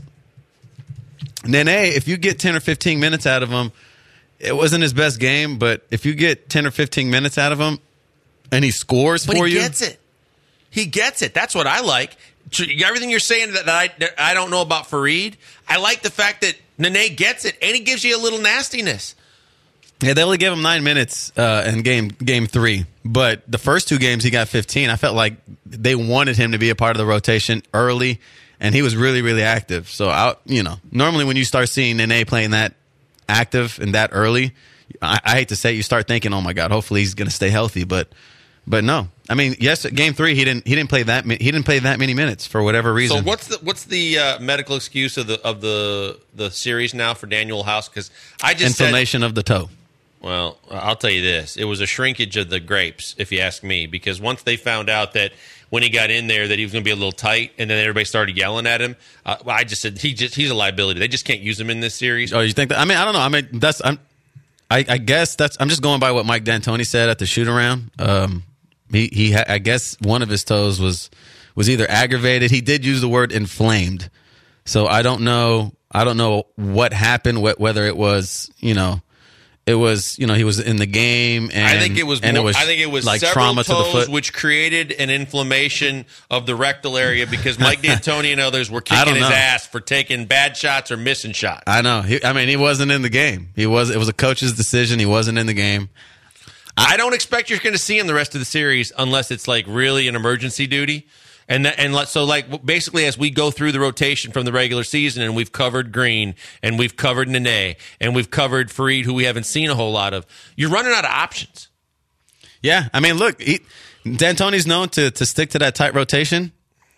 Nene, if you get ten or fifteen minutes out of him, it wasn't his best game, but if you get ten or fifteen minutes out of him and he scores But for he you. gets it. He gets it. That's what I like. Everything you're saying that I, that I don't know about Faried, I like the fact that Nene gets it, and he gives you a little nastiness. Yeah, they only gave him nine minutes uh, in game game three, but the first two games he got fifteen. I felt like they wanted him to be a part of the rotation early, and he was really, really active. So, I, you know, normally when you start seeing Nene playing that active and that early, I, I hate to say it, you start thinking, oh my God, hopefully he's going to stay healthy, but but no. I mean, yes, game three he didn't he didn't play that he didn't play that many minutes for whatever reason. So what's the what's the uh, medical excuse of the of the the series now for Daniel House? Because I just inflammation said, of the toe. Well, I'll tell you this: it was a shrinkage of the grapes, if you ask me. Because once they found out that when he got in there that he was going to be a little tight, and then everybody started yelling at him, uh, I just said he just he's a liability. They just can't use him in this series. Oh, you think that? I mean, I don't know. I mean, that's I'm. I, I guess that's. I'm just going by what Mike D'Antoni said at the shoot around. Um, He he. Ha- I guess one of his toes was was either aggravated. He did use the word inflamed, so I don't know. I don't know what happened. Wh- whether it was you know, it was you know he was in the game, and I think it was. and More, it was I think it was like several trauma toes, to the foot, which created an inflammation of the rectal area because Mike D'Antoni and others were I kicking don't his know. ass for taking bad shots or missing shots. I know. He, I mean, he wasn't in the game. He was. It was a coach's decision. He wasn't in the game. I don't expect you're going to see him the rest of the series unless it's like really an emergency duty. And that, and let, so like basically as we go through the rotation from the regular season and we've covered Green and we've covered Nene and we've covered Faried, who we haven't seen a whole lot of, you're running out of options. Yeah, I mean, look, he, D'Antoni's known to to stick to that tight rotation.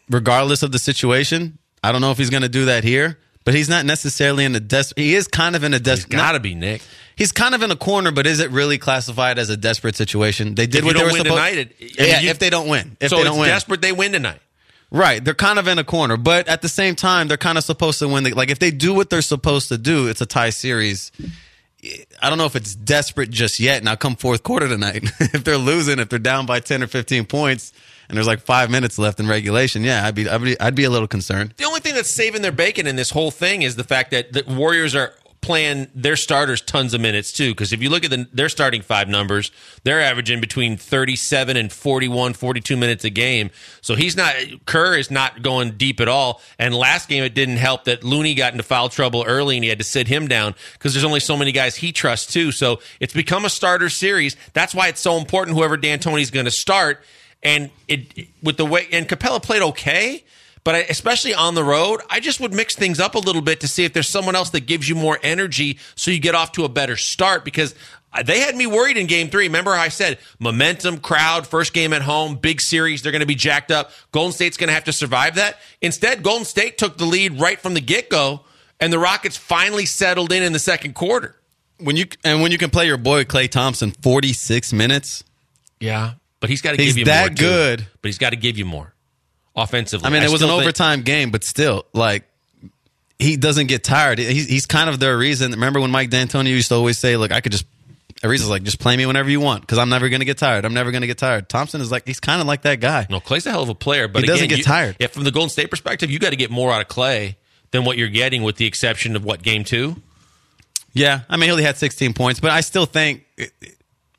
regardless of the situation. I don't know if he's going to do that here, but he's not necessarily in a des- he is kind of in a desperate. He's got to be, Nick. He's kind of in a corner, but is it really classified as a desperate situation? They did if what you they don't were win supposed. Tonight, it, I mean, yeah, you, if they don't win, if so they don't it's win, desperate they win tonight. Right, they're kind of in a corner, but at the same time, they're kind of supposed to win. The, like if they do what they're supposed to do, it's a tie series. I don't know if it's desperate just yet. Now, come fourth quarter tonight, if they're losing, if they're down by ten or fifteen points, and there's like five minutes left in regulation, yeah, I'd be, I'd be, I'd be a little concerned. The only thing that's saving their bacon in this whole thing is the fact that the Warriors are playing their starters tons of minutes too, because if you look at the, their starting five numbers, they're averaging between thirty-seven and forty-one, forty-two minutes a game. So he's not, Kerr is not going deep at all. And last game it didn't help that Looney got into foul trouble early and he had to sit him down because there's only so many guys he trusts too. So it's become a starter series. That's why it's so important whoever D'Antoni's going to start. And it with the way, and Capella played okay, but I, especially on the road, I just would mix things up a little bit to see if there's someone else that gives you more energy so you get off to a better start, because they had me worried in game three. Remember how I said momentum, crowd, first game at home, big series, they're going to be jacked up. Golden State's going to have to survive that. Instead, Golden State took the lead right from the get-go, and the Rockets finally settled in in the second quarter. When you and when you can play your boy Klay Thompson forty-six minutes, yeah, but he's got to he's give you that more. Too. good. But he's got to give you more offensively. I mean, I it was an still think- overtime game, but still, like, he doesn't get tired. He's, he's kind of their reason. Remember when Mike D'Antoni used to always say, look, I could just, Ariza's like, just play me whenever you want because I'm never going to get tired. I'm never going to get tired. Thompson is like, he's kind of like that guy. No, Klay's a hell of a player, but he doesn't again, get you, tired. If from the Golden State perspective, you got to get more out of Klay than what you're getting, with the exception of what, game two? Yeah, I mean, he only had sixteen points, but I still think it, it,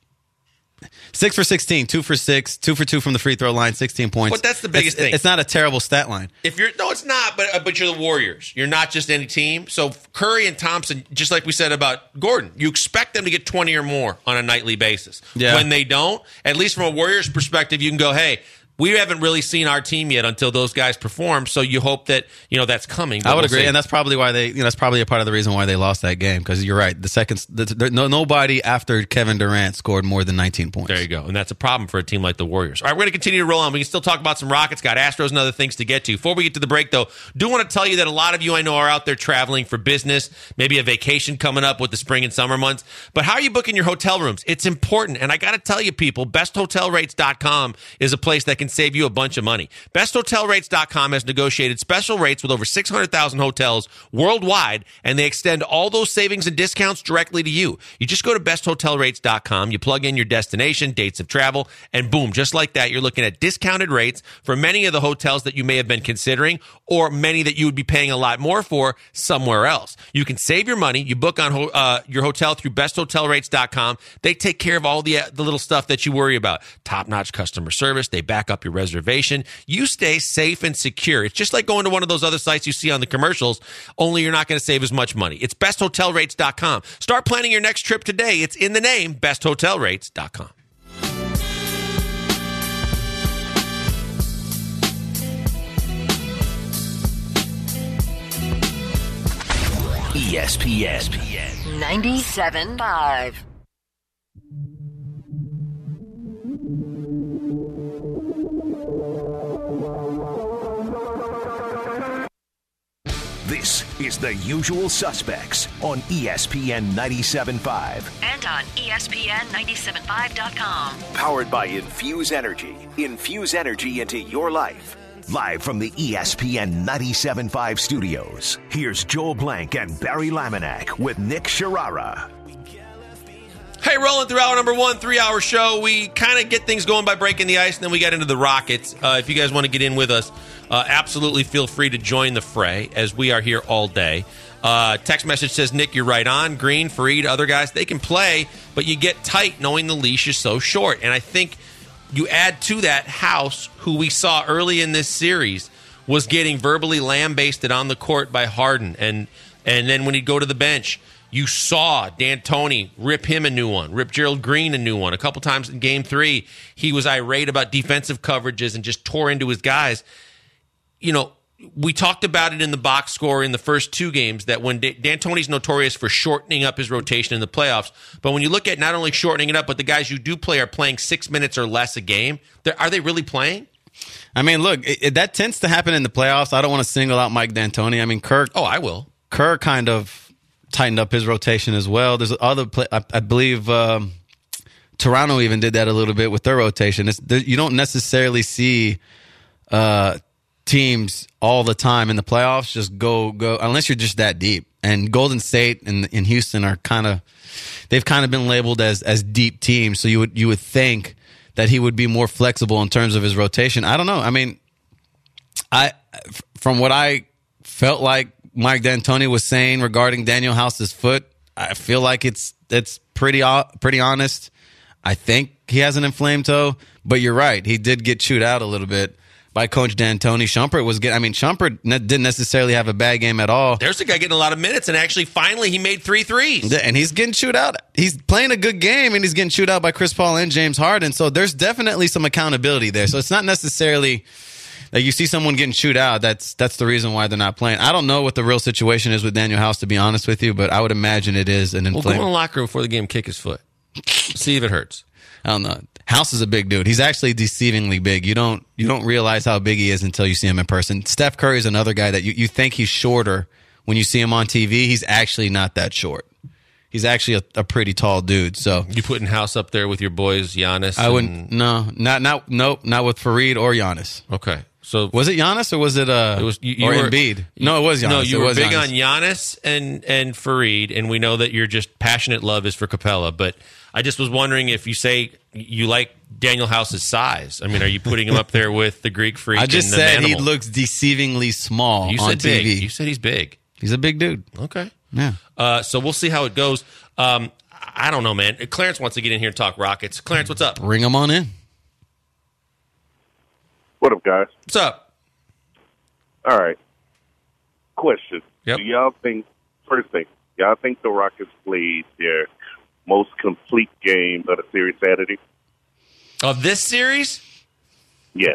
six for sixteen, two for six, two for two from the free throw line, sixteen points. But that's the biggest it's, thing. It's not a terrible stat line. If you're no, it's not. But uh, but you're the Warriors. You're not just any team. So Curry and Thompson, just like we said about Gordon, you expect them to get twenty or more on a nightly basis. Yeah. When they don't, at least from a Warriors perspective, you can go, hey, we haven't really seen our team yet until those guys perform. So you hope that, you know, that's coming. I would we'll agree, see. and that's probably why they. You know, that's probably a part of the reason why they lost that game. Because you're right. The second, the, the, no, nobody after Kevin Durant scored more than nineteen points. There you go. And that's a problem for a team like the Warriors. All right, we're going to continue to roll on. We can still talk about some Rockets, got Astros and other things to get to. Before we get to the break, though, do want to tell you that a lot of you I know are out there traveling for business, maybe a vacation coming up with the spring and summer months. But how are you booking your hotel rooms? It's important. And I got to tell you, people, best hotel rates dot com is a place that can save you a bunch of money. best hotel rates dot com has negotiated special rates with over six hundred thousand hotels worldwide, and they extend all those savings and discounts directly to you. You just go to best hotel rates dot com, you plug in your destination, dates of travel, and boom, just like that, you're looking at discounted rates for many of the hotels that you may have been considering, or many that you would be paying a lot more for somewhere else. You can save your money. You book on uh, your hotel through best hotel rates dot com. They take care of all the, uh, the little stuff that you worry about. Top-notch customer service. They back up your reservation. You stay safe and secure. It's just like going to one of those other sites you see on the commercials, only you're not going to save as much money. It's best hotel rates dot com. Start planning your next trip today. It's in the name, best hotel rates dot com. E S P N ninety-seven point five. This is The Usual Suspects on E S P N ninety-seven point five. And on E S P N ninety-seven point five dot com. Powered by Infuse Energy. Infuse energy into your life. Live from the E S P N ninety-seven point five studios, here's Joel Blank and Barry Laminack with Nick Sharara. Hey, rolling through hour number one, three-hour show. We kind of get things going by breaking the ice, and then we get into the Rockets. Uh, if you guys want to get in with us, uh, absolutely feel free to join the fray, as we are here all day. Uh, text message says, Nick, you're right on. Green, Fareed, other guys, they can play, but you get tight knowing the leash is so short. And I think you add to that House, who we saw early in this series, was getting verbally lambasted on the court by Harden. And, and then when he'd go to the bench, you saw D'Antoni rip him a new one, rip Gerald Green a new one. A couple times in game three, he was irate about defensive coverages and just tore into his guys. You know, we talked about it in the box score in the first two games that when D- D'Antoni's notorious for shortening up his rotation in the playoffs, but when you look at not only shortening it up, but the guys you do play are playing six minutes or less a game, are they really playing? I mean, look, it, it, that tends to happen in the playoffs. I don't want to single out Mike D'Antoni. I mean, Kerr. Oh, I will. Kerr kind of tightened up his rotation as well. There's other, play, I, I believe um, Toronto even did that a little bit with their rotation. It's, there, you don't necessarily see uh, teams all the time in the playoffs just go go unless you're just that deep. And Golden State and, and Houston are kind of they've kind of been labeled as as deep teams. So you would you would think that he would be more flexible in terms of his rotation. I don't know. I mean, I from what I felt like Mike D'Antoni was saying regarding Daniel House's foot, I feel like it's it's pretty pretty honest. I think he has an inflamed toe, but you're right. He did get chewed out a little bit by Coach D'Antoni. Shumpert was getting, I mean, Shumpert ne- didn't necessarily have a bad game at all. There's a guy getting a lot of minutes, and actually, finally, he made three threes. And he's getting chewed out. He's playing a good game, and he's getting chewed out by Chris Paul and James Harden. So there's definitely some accountability there. So it's not necessarily that you see someone getting chewed out. That's that's the reason why they're not playing. I don't know what the real situation is with Daniel House, to be honest with you, but I would imagine it is an Well, inflamed. go in the locker room before the game, kick his foot. See if it hurts. I don't know. House is a big dude. He's actually deceivingly big. You don't you don't realize how big he is until you see him in person. Steph Curry is another guy that you, you think he's shorter when you see him on T V. He's actually not that short. He's actually a, a pretty tall dude. So You putting House up there with your boys, Giannis? I wouldn't. and- No, not not nope, not with Fareed or Giannis. Okay. So Was it Giannis or was it uh It was you, you or were, Embiid? No, it was Giannis. No, you it were was big Giannis. on Giannis and and Fareed, and we know that your just passionate love is for Capella. But I just was wondering if you say you like Daniel House's size. I mean, are you putting him up there with the Greek Freak? I just and the said he Manimal? looks deceivingly small You on said T V. big. You said he's big. He's a big dude. Okay. Yeah. Uh, so we'll see how it goes. Um, I don't know, man. Clarence wants to get in here and talk Rockets. Clarence, what's up? Bring him on in. What up, guys? What's up? All right. Question. Yep. Do y'all think, first thing, y'all think the Rockets played their most complete game of the series Saturday? Of this series? Yes.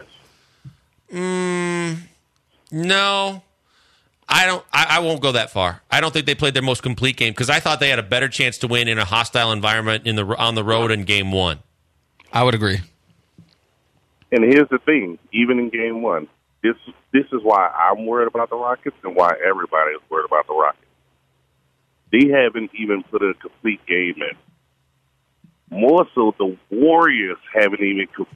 No. I don't. I, I won't go that far. I don't think they played their most complete game because I thought they had a better chance to win in a hostile environment in the on the road in game one. I would agree. And here's the thing, even in game one, this this is why I'm worried about the Rockets and why everybody is worried about the Rockets. They haven't even put a complete game in. More so, the Warriors haven't even co-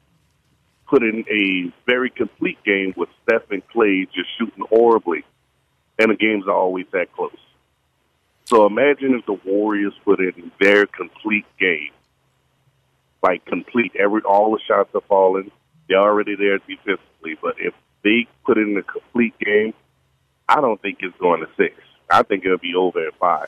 put in a very complete game with Steph and Clay just shooting horribly, and the games are always that close. So imagine if the Warriors put in their complete game, like complete, every all the shots are falling. They're already there defensively, but if they put in a complete game, I don't think it's going to six. I think it'll be over at five.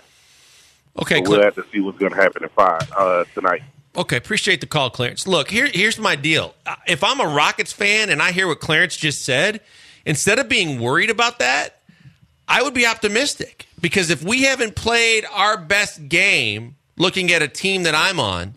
Okay, So we'll Cl- have to see what's going to happen at five uh, tonight. okay. Appreciate the call, Clarence. Look, here, here's my deal. Uh, If I'm a Rockets fan and I hear what Clarence just said, instead of being worried about that, I would be optimistic because if we haven't played our best game, looking at a team that I'm on,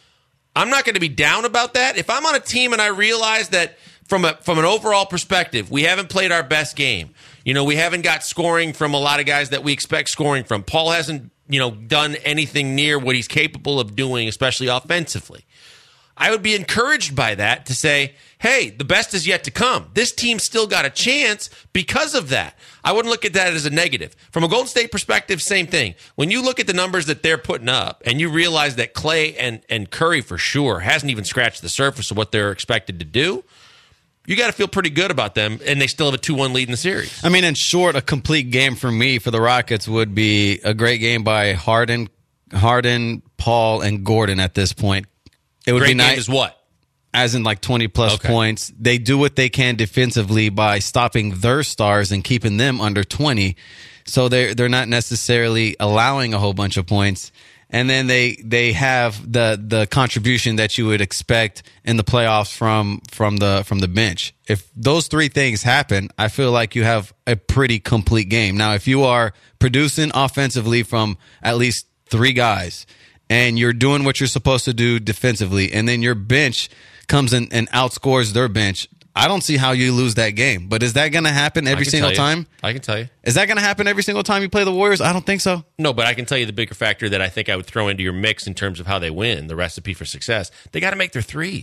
I'm not going to be down about that. If I'm on a team and I realize that from a from an overall perspective, we haven't played our best game. You know, we haven't got scoring from a lot of guys that we expect scoring from. Paul hasn't, you know, done anything near what he's capable of doing, especially offensively. I would be encouraged by that to say, hey, the best is yet to come. This team's still got a chance because of that. I wouldn't look at that as a negative. From a Golden State perspective, same thing. When you look at the numbers that they're putting up and you realize that Clay and, and Curry for sure hasn't even scratched the surface of what they're expected to do, you got to feel pretty good about them, and they still have a two one lead in the series. I mean, in short, a complete game for me for the Rockets would be a great game by Harden, Harden, Paul, and Gordon at this point. It would Great be game nice, is what? as in like twenty plus Okay. points. They do what they can defensively by stopping their stars and keeping them under twenty. So they're they're not necessarily allowing a whole bunch of points. And then they they have the the contribution that you would expect in the playoffs from from the from the bench. If those three things happen, I feel like you have a pretty complete game. Now, if you are producing offensively from at least three guys, and you're doing what you're supposed to do defensively, and then your bench comes in and outscores their bench, I don't see how you lose that game. But is that going to happen I every can single tell you. time? I can tell you. Is that going to happen every single time you play the Warriors? I don't think so. No, but I can tell you the bigger factor that I think I would throw into your mix in terms of how they win, the recipe for success. They got to make their threes.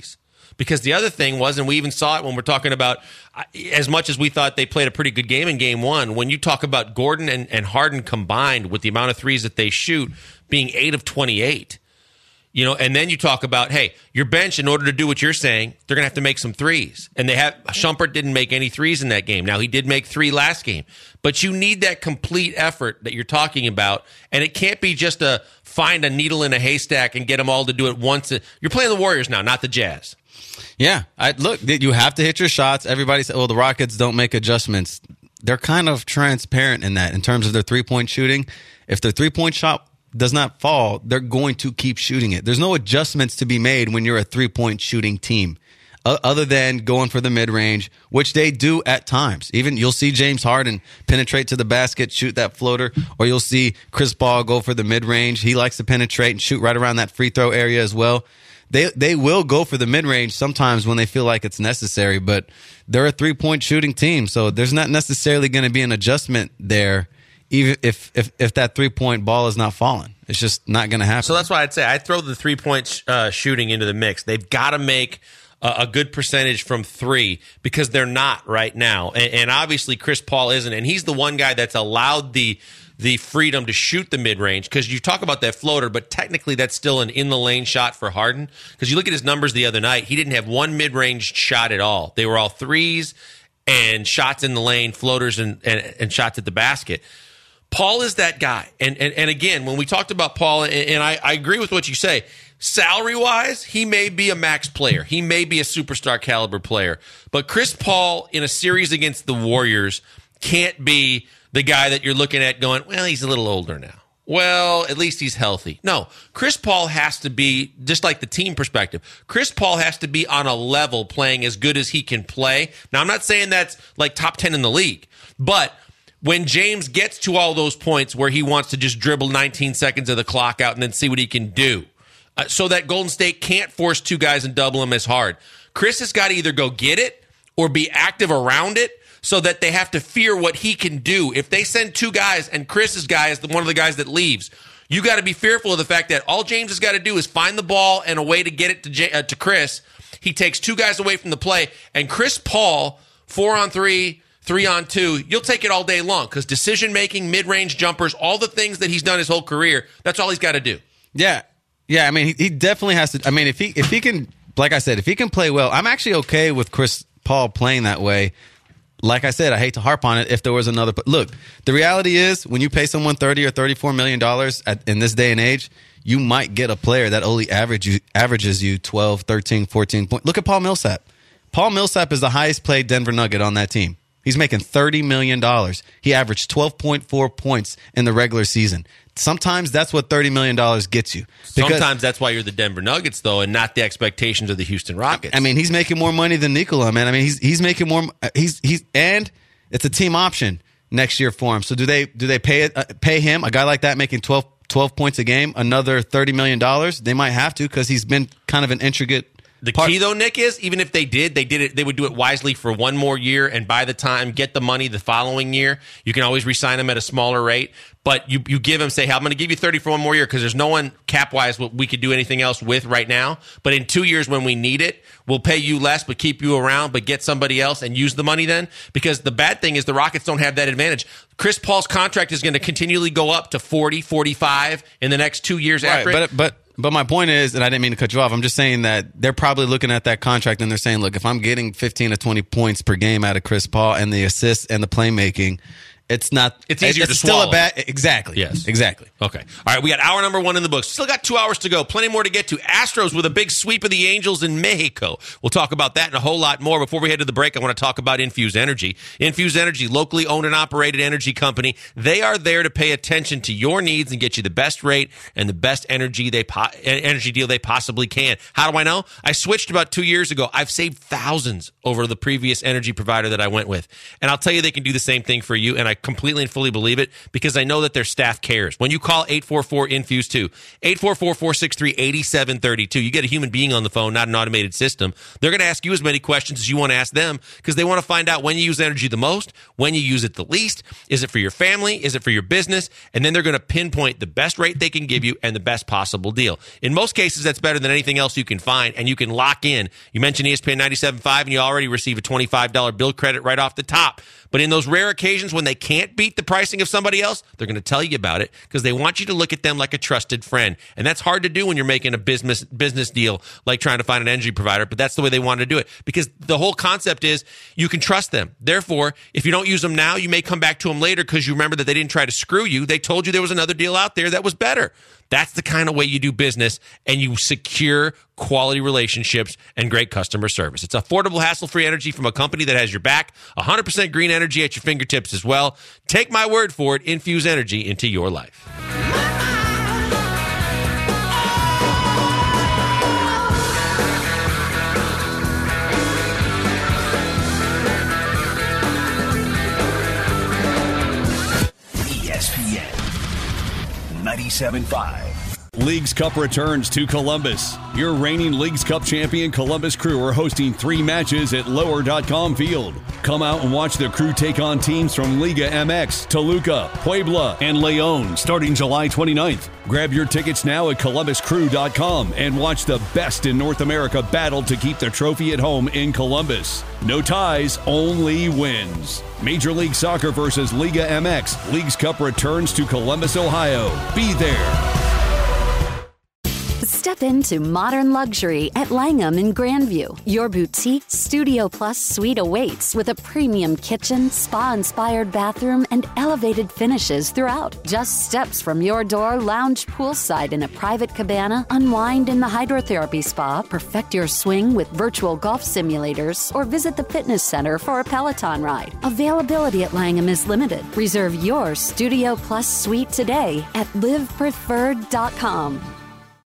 Because the other thing was, and we even saw it when we're talking about, as much as we thought they played a pretty good game in game one, when you talk about Gordon and, and Harden combined with the amount of threes that they shoot being eight of twenty-eight, you know, and then you talk about, hey, your bench, in order to do what you're saying, they're going to have to make some threes. And they have, Shumpert didn't make any threes in that game. Now, he did make three last game. But you need that complete effort that you're talking about. And it can't be just a find a needle in a haystack and get them all to do it once. You're playing the Warriors now, not the Jazz. Yeah. I, look, you have to hit your shots. Everybody said, well, the Rockets don't make adjustments. They're kind of transparent in that in terms of their three-point shooting. If their three-point shot does not fall, they're going to keep shooting it. There's no adjustments to be made when you're a three-point shooting team, uh, other than going for the mid-range, which they do at times. Even you'll see James Harden penetrate to the basket, shoot that floater, or you'll see Chris Paul go for the mid-range. He likes to penetrate and shoot right around that free throw area as well. They they will go for the mid-range sometimes when they feel like it's necessary, but they're a three-point shooting team, so there's not necessarily going to be an adjustment there. Even if, if if that three-point ball is not falling, it's just not going to happen. So that's why I'd say I'd throw the three-point sh- uh, shooting into the mix. They've got to make a, a good percentage from three because they're not right now. And, and obviously Chris Paul isn't, and he's the one guy that's allowed the the freedom to shoot the mid-range because you talk about that floater, but technically that's still an in-the-lane shot for Harden because you look at his numbers the other night, he didn't have one mid-range shot at all. They were all threes and shots in the lane, floaters, and, and, and shots at the basket. Paul is that guy. And, and and again, when we talked about Paul, and, and I, I agree with what you say, salary-wise, he may be a max player. He may be a superstar caliber player. But Chris Paul in a series against the Warriors can't be the guy that you're looking at going, well, he's a little older now. Well, at least he's healthy. No, Chris Paul has to be, just like the team perspective, Chris Paul has to be on a level playing as good as he can play. Now, I'm not saying that's like top ten in the league, but when James gets to all those points where he wants to just dribble nineteen seconds of the clock out and then see what he can do, uh, so that Golden State can't force two guys and double him as hard, Chris has got to either go get it or be active around it so that they have to fear what he can do. If they send two guys and Chris's guy is the, one of the guys that leaves, you got to be fearful of the fact that all James has got to do is find the ball and a way to get it to, J- uh, to Chris. He takes two guys away from the play, and Chris Paul, four on three, Three on two, you'll take it all day long because decision-making, mid-range jumpers, all the things that he's done his whole career, that's all he's got to do. Yeah. Yeah, I mean, he, he definitely has to. I mean, if he if he can, like I said, if he can play well, I'm actually okay with Chris Paul playing that way. Like I said, I hate to harp on it if there was another. But look, the reality is when you pay someone thirty or thirty-four million dollars at, in this day and age, you might get a player that only average you, averages you twelve, thirteen, fourteen points. Look at Paul Millsap. Paul Millsap is the highest paid Denver Nugget on that team. He's making thirty million dollars. He averaged twelve point four points in the regular season. Sometimes that's what thirty million dollars gets you. Sometimes that's why you're the Denver Nuggets, though, and not the expectations of the Houston Rockets. I mean, he's making more money than Nikola, man. I mean, he's he's making more. He's he's and it's a team option next year for him. So do they do they pay it uh, pay him, a guy like that making twelve, twelve points a game, another thirty million dollars? They might have to because he's been kind of an intricate. The part. key, though, Nick, is even if they did, they did it. They would do it wisely for one more year, and by the time get the money the following year, you can always re-sign them at a smaller rate. But you you give them, say, hey, I'm going to give you thirty for one more year because there's no one cap-wise what we could do anything else with right now. But in two years when we need it, we'll pay you less but keep you around, but get somebody else and use the money then. Because the bad thing is the Rockets don't have that advantage. Chris Paul's contract is going to continually go up to forty, forty-five in the next two years right, after but, it. But But my point is, and I didn't mean to cut you off, I'm just saying that they're probably looking at that contract and they're saying, look, if I'm getting fifteen to twenty points per game out of Chris Paul and the assists and the playmaking, it's not. It's easier it's to still swallow. a bad. Exactly. Yes. Exactly. Okay. All right. We got hour number one in the books. Still got two hours to go. Plenty more to get to. Astros with a big sweep of the Angels in Mexico. We'll talk about that and a whole lot more. Before we head to the break, I want to talk about Infuse Energy. Infuse Energy, locally owned and operated energy company. They are there to pay attention to your needs and get you the best rate and the best energy they po- energy deal they possibly can. How do I know? I switched about two years ago. I've saved thousands over the previous energy provider that I went with. And I'll tell you they can do the same thing for you. And I completely and fully believe it because I know that their staff cares. When you call eight four four infuse two, eight four four, four six three, eight seven three two, you get a human being on the phone, not an automated system. They're going to ask you as many questions as you want to ask them because they want to find out when you use energy the most, when you use it the least. Is it for your family? Is it for your business? And then they're going to pinpoint the best rate they can give you and the best possible deal. In most cases, that's better than anything else you can find, and you can lock in. You mentioned E S P N ninety-seven point five, and you already receive a twenty-five dollars bill credit right off the top. But in those rare occasions when they can't beat the pricing of somebody else, they're going to tell you about it because they want you to look at them like a trusted friend. And that's hard to do when you're making a business business deal, like trying to find an energy provider, but that's the way they want to do it because the whole concept is you can trust them. Therefore, if you don't use them now, you may come back to them later because you remember that they didn't try to screw you. They told you there was another deal out there that was better. That's the kind of way you do business, and you secure quality relationships and great customer service. It's affordable, hassle-free energy from a company that has your back, one hundred percent green energy at your fingertips as well. Take my word for it. Infuse energy into your life. E S P N ninety-seven point five. Leagues Cup returns to Columbus. Your reigning Leagues Cup champion Columbus Crew are hosting three matches at lower dot com field. Come out and watch the Crew take on teams from Liga M X, Toluca, Puebla, and Leon starting July twenty-ninth. Grab your tickets now at columbus crew dot com and watch the best in North America battle to keep the trophy at home in Columbus. No ties, only wins. Major League Soccer versus Liga M X. Leagues Cup returns to Columbus, Ohio. Be there. Step into modern luxury at Langham in Grandview. Your boutique Studio Plus suite awaits with a premium kitchen, spa-inspired bathroom, and elevated finishes throughout. Just steps from your door, lounge poolside in a private cabana, unwind in the hydrotherapy spa, perfect your swing with virtual golf simulators, or visit the fitness center for a Peloton ride. Availability at Langham is limited. Reserve your Studio Plus suite today at live preferred dot com.